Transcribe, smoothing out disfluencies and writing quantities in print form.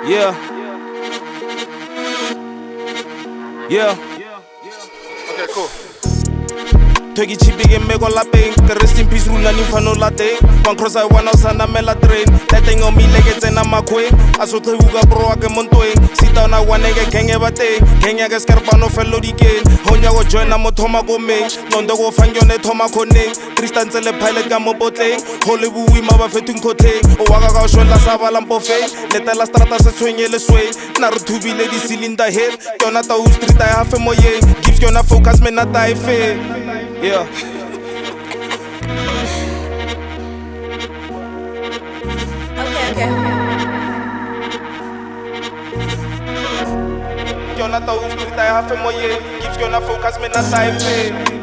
Yeah. Yeah. Okay, cool. Twegi chipige meko lapeng. Rest in peace rula ni mfano lateng. One cross I wanna sana mela train. That thing on me like it's in a makwe. Aso te uga bro ake montoeng. Sita na wanege kenge bate. Kenya ke scarpano fellow di gain. Honya go join na mo thoma go me. Nondo go fangyo ne thoma kone. Tristan tsele pilot ka mo potleng. Hole bui ma ba fetung khoteng. O waka ka shola sa bala mpofe. Leta la strata se tshwenye le sway. Na re thubile di cylinder head. Yona ta u street I have moyeng. Give yona focus me na ta ife. Yeah. Okay. Yona ta u street I have moyeng. Give yona focus me na ta ife.